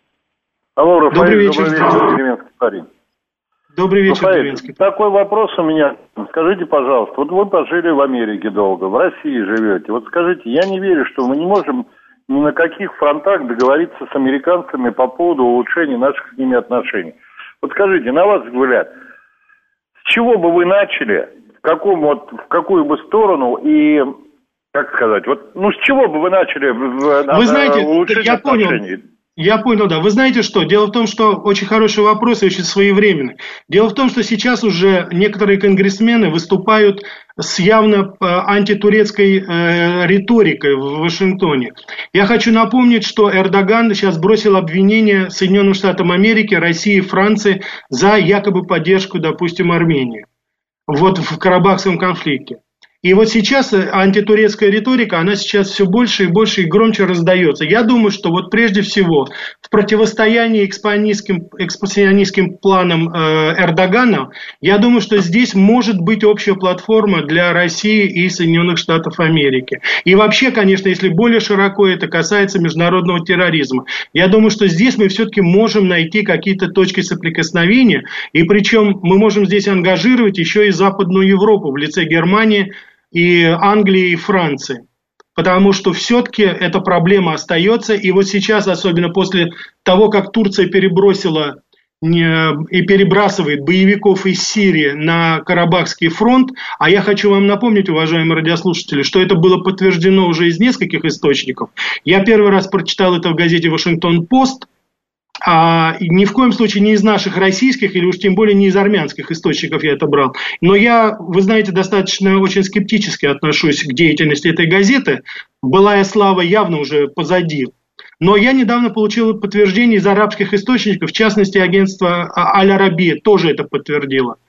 Алло, Рафаэль. Добрый вечер. Добрый вечер, деревенский парень. Добрый вечер, Рафаэль, деревенский. такой вопрос у меня. Скажите, пожалуйста, вот вы пожили в Америке долго, в России живете. Вот скажите, я не верю, что мы не можем ни на каких фронтах договориться с американцами по поводу улучшения наших с ними отношений. Вот скажите, на ваш взгляд, с чего бы вы начали, в, каком, вот, в какую бы сторону и, как сказать, вот, ну, с чего бы вы начали в, вы знаете, улучшить я отношения? Понял. Я понял, да. Вы знаете что? Дело в том, что очень хороший вопрос и очень своевременный. Дело в том, что сейчас уже некоторые конгрессмены выступают с явно антитурецкой э, риторикой в Вашингтоне. Я хочу напомнить, что Эрдоган сейчас бросил обвинения Соединенным Штатам Америки, России, Франции за якобы поддержку, допустим, Армении. Вот в Карабахском конфликте. И вот сейчас антитурецкая риторика, она сейчас все больше и больше и громче раздается. Я думаю, что вот прежде всего в противостоянии экспансионистским, экспансионистским планам э, Эрдогана, я думаю, что здесь может быть общая платформа для России и Соединенных Штатов Америки. И вообще, конечно, если более широко это касается международного терроризма, я думаю, что здесь мы все-таки можем найти какие-то точки соприкосновения, и причем мы можем здесь ангажировать еще и Западную Европу в лице Германии, и Англии, и Франции. Потому что все-таки эта проблема остается. И вот сейчас, особенно после того, как Турция перебросила и перебрасывает боевиков из Сирии на Карабахский фронт, а я хочу вам напомнить, уважаемые радиослушатели, что это было подтверждено уже из нескольких источников. Я первый раз прочитал это в газете «Вашингтон-Пост», А ни в коем случае не из наших российских, или уж тем более не из армянских источников я это брал. Но я, вы знаете, достаточно очень скептически отношусь к деятельности этой газеты. Былая слава явно уже позади. Но я недавно получил подтверждение из арабских источников, в частности, агентство Аль-Арабия тоже это подтвердило.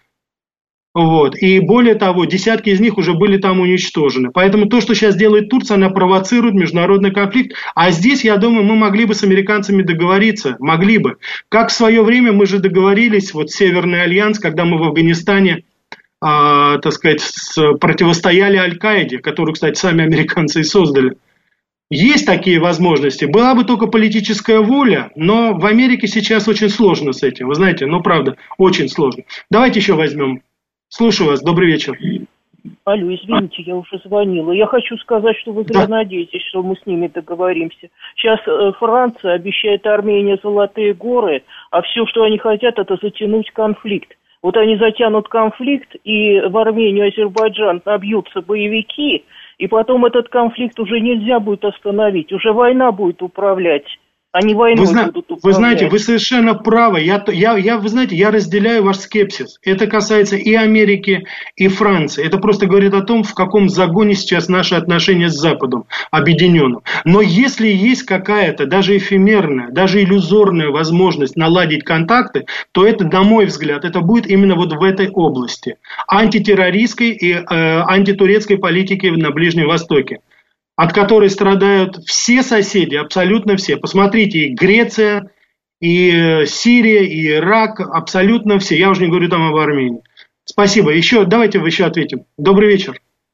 Вот. И более того, десятки из них уже были там уничтожены. Поэтому то, что сейчас делает Турция, она провоцирует международный конфликт. А здесь, я думаю, мы могли бы с американцами договориться. Могли бы. Как в свое время мы же договорились, вот Северный альянс, когда мы в Афганистане, э, так сказать, с, противостояли Аль-Каиде, которую, кстати, сами американцы и создали. Есть такие возможности. Была бы только политическая воля, но в Америке сейчас очень сложно с этим. Вы знаете, ну правда, очень сложно. Давайте еще возьмем. Слушаю вас. Добрый вечер. Алло, извините, я уже звонила. Я хочу сказать, что вы зря да. надеетесь, что мы с ними договоримся. Сейчас э, Франция обещает Армении золотые горы, а все, что они хотят, это затянуть конфликт. Вот они затянут конфликт, и в Армению и Азербайджан набьются боевики, и потом этот конфликт уже нельзя будет остановить. Уже война будет управлять. Они войной вы, будут управлять. Вы знаете, вы совершенно правы. Я, я, я, вы знаете, я разделяю ваш скепсис. Это касается и Америки, и Франции. Это просто говорит о том, в каком загоне сейчас наши отношения с Западом объединенным. Но если есть какая-то, даже эфемерная, даже иллюзорная возможность наладить контакты, то это, на мой взгляд, это будет именно вот в этой области. Антитеррористской и э, антитурецкой политики на Ближнем Востоке, от которой страдают все соседи, абсолютно все. Посмотрите, и Греция, и Сирия, и Ирак, абсолютно все. Я уже не говорю там об Армении. Спасибо. Еще, давайте еще ответим. Добрый вечер.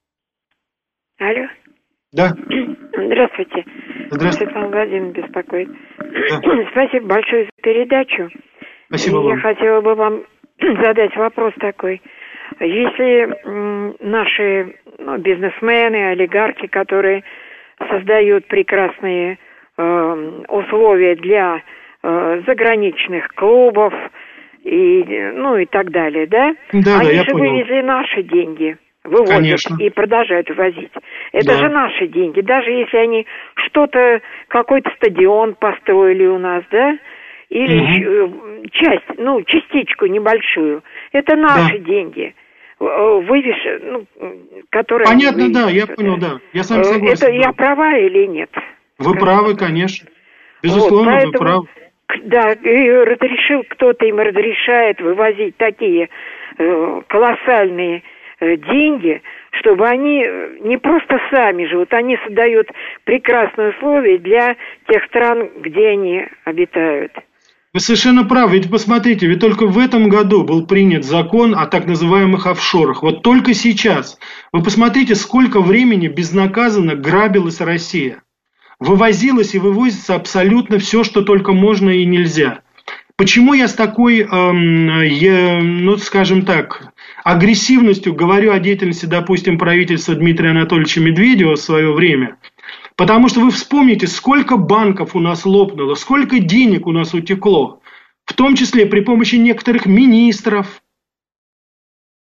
Алло. Да. Здравствуйте. Здравствуйте. Светлана Владимировна беспокоит. Да. Спасибо большое за передачу. Спасибо и вам. Я хотела бы вам задать вопрос такой. Если м, наши ну, бизнесмены, олигархи, которые создают прекрасные э, условия для э, заграничных клубов и, ну, и так далее, да? Да, Они да, я же понял. вывезли наши деньги, вывозят Конечно. и продолжают вывозить. Это Да. же наши деньги. Даже если они что-то, какой-то стадион построили у нас, да? Или угу. часть, ну, частичку небольшую. Это наши да. деньги. Вывеш, ну, которые... Понятно, да, я понял, да. Я с вами согласен. Это да. я права или нет? Вы Скажите. Правы, конечно. Безусловно, вот, поэтому, вы правы. Да, и разрешил, кто-то им разрешает вывозить такие э, колоссальные э, деньги, чтобы они не просто сами живут, они создают прекрасные условия для тех стран, где они обитают. Вы совершенно правы, ведь посмотрите, ведь только в этом году был принят закон о так называемых офшорах. Вот только сейчас. Вы посмотрите, сколько времени безнаказанно грабилась Россия. Вывозилось и вывозится абсолютно все, что только можно и нельзя. Почему я с такой, эм, я, ну скажем так, агрессивностью говорю о деятельности, допустим, правительства Дмитрия Анатольевича Медведева в свое время? Потому что вы вспомните, сколько банков у нас лопнуло, сколько денег у нас утекло, в том числе при помощи некоторых министров,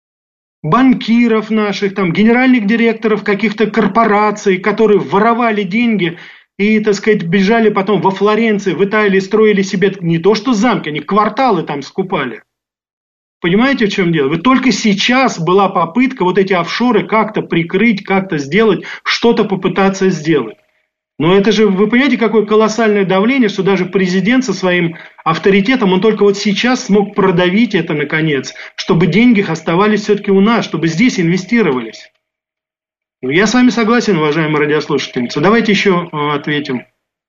банкиров наших, там, генеральных директоров каких-то корпораций, которые воровали деньги и, так сказать, бежали потом во Флоренции, в Италии, строили себе не то что замки, они кварталы там скупали. Понимаете, в чем дело? Вот только сейчас была попытка вот эти офшоры как-то прикрыть, как-то сделать, что-то попытаться сделать. Но это же, вы понимаете, какое колоссальное давление, что даже президент со своим авторитетом, он только вот сейчас смог продавить это наконец, чтобы деньги оставались все-таки у нас, чтобы здесь инвестировались. Я с вами согласен, уважаемые радиослушательницы. Давайте еще ответим.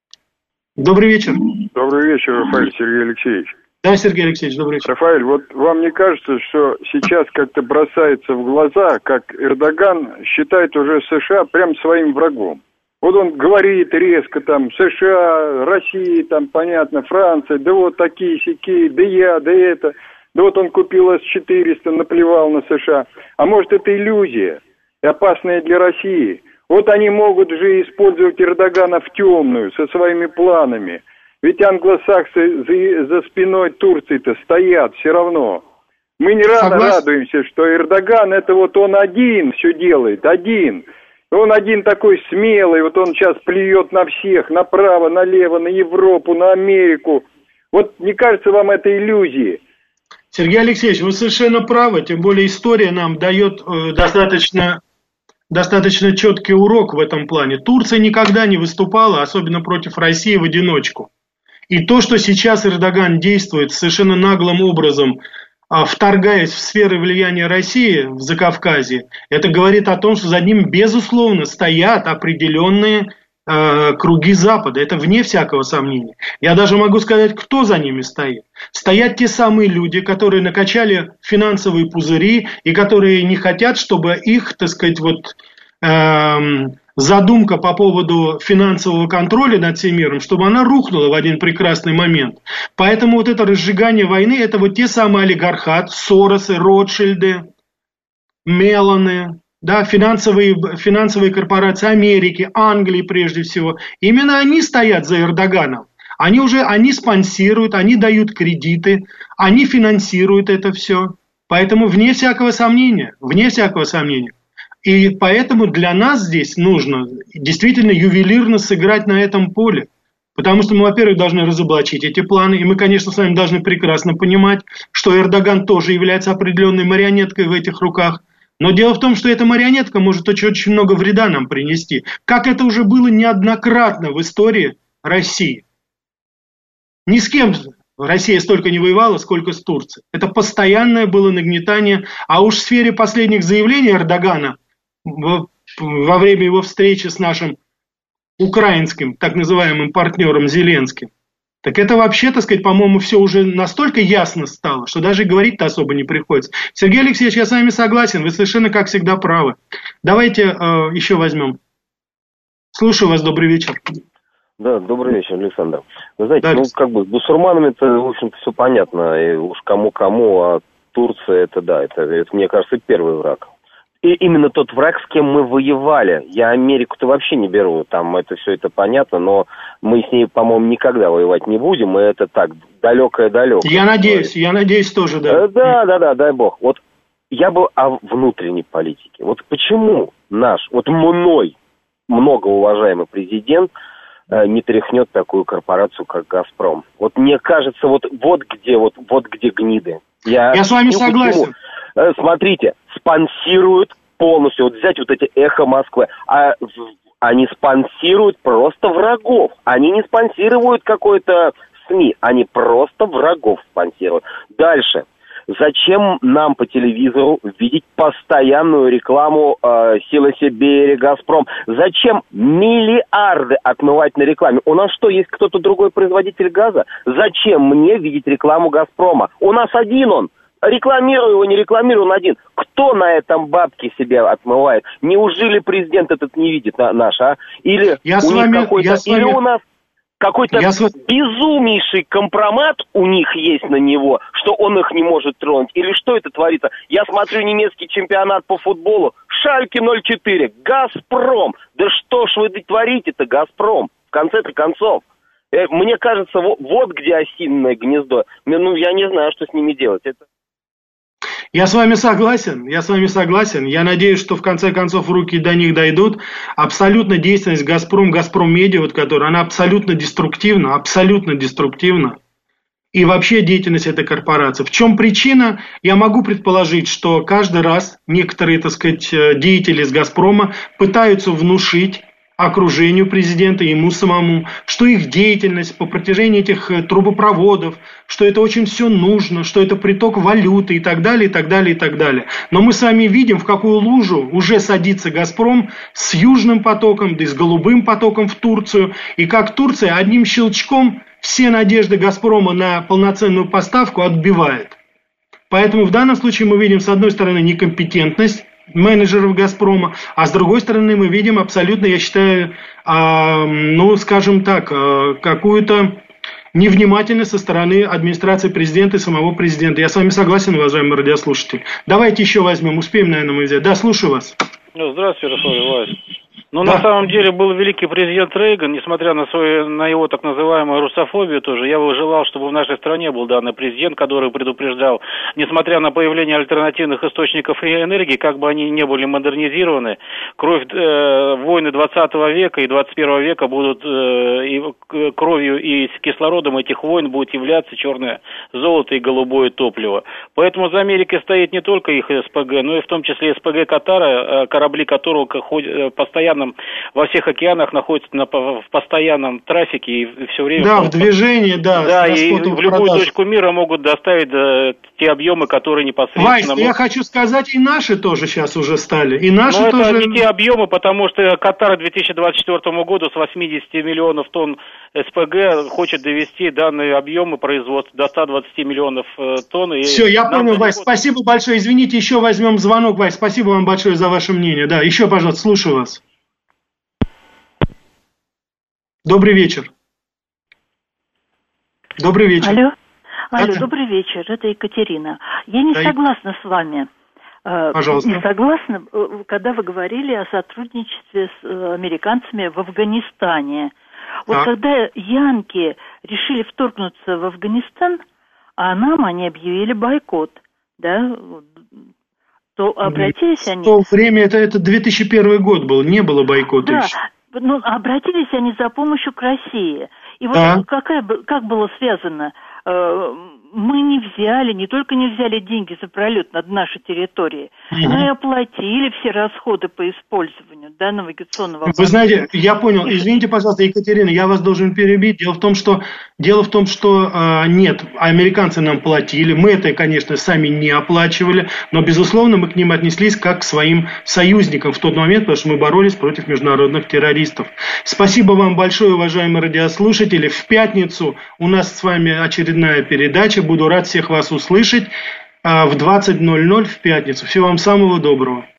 Добрый вечер. Добрый вечер, Рафаэль Сергей Алексеевич. Да, Сергей Алексеевич, добрый вечер. Рафаэль, вот вам не кажется, что сейчас как-то бросается в глаза, как Эрдоган считает уже США прям своим врагом? Вот он говорит резко там, США, Россия, там, понятно, Франция, да вот такие-сякие, да я, да это. Да вот он купил эс четыреста, наплевал на США. А может, это иллюзия, опасная для России? Вот они могут же использовать Эрдогана в темную, со своими планами. Ведь англосаксы за, за спиной Турции-то стоят все равно. Мы не рано Согласен. радуемся, что Эрдоган, это вот он один все делает, один. Он один такой смелый, вот он сейчас плюет на всех, направо, налево, на Европу, на Америку. Вот не кажется вам это иллюзией? Сергей Алексеевич, вы совершенно правы, тем более история нам дает э, достаточно, достаточно четкий урок в этом плане. Турция никогда не выступала, особенно против России, в одиночку. И то, что сейчас Эрдоган действует совершенно наглым образом, вторгаясь в сферы влияния России в Закавказье, это говорит о том, что за ним, безусловно, стоят определенные э, круги Запада. Это вне всякого сомнения. Я даже могу сказать, кто за ними стоит. Стоят те самые люди, которые накачали финансовые пузыри и которые не хотят, чтобы их, так сказать, вот... Э, задумка по поводу финансового контроля над всем миром, чтобы она рухнула в один прекрасный момент. Поэтому вот это разжигание войны, это вот те самые олигархат, Соросы, Ротшильды, Меланы, да, финансовые, финансовые корпорации Америки, Англии прежде всего. Именно они стоят за Эрдоганом. Они уже, они спонсируют, они дают кредиты, они финансируют это все. Поэтому вне всякого сомнения, вне всякого сомнения. И поэтому для нас здесь нужно действительно ювелирно сыграть на этом поле. Потому что мы, во-первых, должны разоблачить эти планы. И мы, конечно, с вами должны прекрасно понимать, что Эрдоган тоже является определенной марионеткой в этих руках. Но дело в том, что эта марионетка может очень, очень много вреда нам принести. Как это уже было неоднократно в истории России. Ни с кем Россия столько не воевала, сколько с Турцией. Это постоянное было нагнетание. А уж в сфере последних заявлений Эрдогана, во время его встречи с нашим украинским, так называемым партнером Зеленским, так это вообще, так сказать, по-моему, все уже настолько ясно стало, что даже говорить-то особо не приходится. Сергей Алексеевич, я с вами согласен, вы совершенно, как всегда, правы. Давайте э, еще возьмем. Слушаю вас, добрый вечер. Да, добрый вечер, Александр. Вы знаете, да, ну, как бы, с бусурманами-то, в общем-то, все понятно. И уж кому-кому, а Турция, это да, это, это, мне кажется, первый враг. И именно тот враг, с кем мы воевали. Я Америку-то вообще не беру, там это все это понятно, но мы с ней, по-моему, никогда воевать не будем, и это так, далекое-далекое. Я надеюсь, я надеюсь тоже, да. Да, да, да, дай бог. Вот я бы о внутренней политике. Вот почему наш, вот мной многоуважаемый президент не тряхнет такую корпорацию, как «Газпром». Вот мне кажется, вот, вот где, вот, вот где гниды. Я, я с вами согласен. Почему? Смотрите, спонсируют полностью, вот взять вот эти «Эхо Москвы», а они спонсируют просто врагов. Они не спонсируют какой-то СМИ, они просто врагов спонсируют. Дальше. Зачем нам по телевизору видеть постоянную рекламу э, «Сила Сибири», «Газпром»? Зачем миллиарды отмывать на рекламе? У нас что, есть кто-то другой производитель газа? Зачем мне видеть рекламу «Газпрома»? У нас один он. Рекламирую его, не рекламирую, он один. Кто на этом бабки себе отмывает? Неужели президент этот не видит наш, а? Или я у с них вами, какой-то... я с вами... Или у нас... Какой-то Я... безумнейший компромат у них есть на него, что он их не может тронуть. Или что это творится? Я смотрю немецкий чемпионат по футболу. Шальке ноль четыре. «Газпром». Да что ж вы творите-то, «Газпром»? В конце-то концов. Мне кажется, вот, вот где осиное гнездо. Ну, я не знаю, что с ними делать. Это... Я с вами согласен, я с вами согласен. Я надеюсь, что в конце концов руки до них дойдут. Абсолютно деятельность «Газпром», «Газпром Медиа», вот, которая, она абсолютно деструктивна, абсолютно деструктивна. И вообще деятельность этой корпорации. В чем причина? Я могу предположить, что каждый раз некоторые, так сказать, деятели из «Газпрома» пытаются внушить окружению президента, ему самому, что их деятельность по протяжении этих трубопроводов, что это очень все нужно, что это приток валюты и так далее, и так далее, и так далее. Но мы сами видим, в какую лужу уже садится «Газпром» с Южным потоком, да и с Голубым потоком в Турцию, и как Турция одним щелчком все надежды «Газпрома» на полноценную поставку отбивает. Поэтому в данном случае мы видим, с одной стороны, некомпетентность менеджеров «Газпрома», а с другой стороны мы видим абсолютно, я считаю, э, ну, скажем так, э, какую-то невнимательность со стороны администрации президента и самого президента. Я с вами согласен, уважаемый радиослушатель. Давайте еще возьмем, успеем, наверное, мы взять. Да, слушаю вас. Здравствуйте, Ярослав Иванович. Ну, да. На самом деле, был великий президент Рейган, несмотря на, свою, на его так называемую русофобию тоже, я бы желал, чтобы в нашей стране был данный президент, который предупреждал, несмотря на появление альтернативных источников энергии, как бы они не были модернизированы, кровь, э, войны двадцатого века и двадцать первого века будут э, и кровью и кислородом этих войн будет являться черное золото и голубое топливо. Поэтому за Америкой стоит не только их СПГ, но и в том числе СПГ Катара, корабли которого ходят постоянно во всех океанах находятся на, в постоянном трафике и все время... Да, в движении, да. Да, и в любую продаж. Точку мира могут доставить да, те объемы, которые непосредственно... Вайс, могут... я хочу сказать, и наши тоже сейчас уже стали. И наши Но тоже... это не те объемы, потому что Катар к две тысячи двадцать четвёртому году с восьмидесяти миллионов тонн СПГ хочет довести данные объемы производства до ста двадцати миллионов тонн. И все, я понял, Вайс. Год... Спасибо большое. Извините, еще возьмем звонок, Вайс. Спасибо вам большое за ваше мнение. Да, еще, пожалуйста, слушаю вас. Добрый вечер. Добрый вечер. Алло, Алло Это... добрый вечер. Это Екатерина. Я не да, согласна с вами. Пожалуйста. Не согласна, когда вы говорили о сотрудничестве с американцами в Афганистане. Вот так. Когда янки решили вторгнуться в Афганистан, а нам они объявили бойкот, да, то обратились они... В то время, это, это две тысячи первый год был, не было бойкота да. еще. Ну, обратились они за помощью к России. И вот да. какая, как было связано? Мы не взяли, не только не взяли деньги за пролет над нашей территорией, угу. но и оплатили все расходы по использованию да, навигационного оборудования. Вы знаете, я понял. Извините, пожалуйста, Екатерина, я вас должен перебить. Дело в том, что, дело в том, что э, нет, американцы нам платили. Мы это, конечно, сами не оплачивали, но, безусловно, мы к ним отнеслись как к своим союзникам в тот момент, потому что мы боролись против международных террористов. Спасибо вам большое, уважаемые радиослушатели. В пятницу у нас с вами очередная передача. Буду рад всех вас услышать в двадцать ноль ноль в пятницу. Всего вам самого доброго.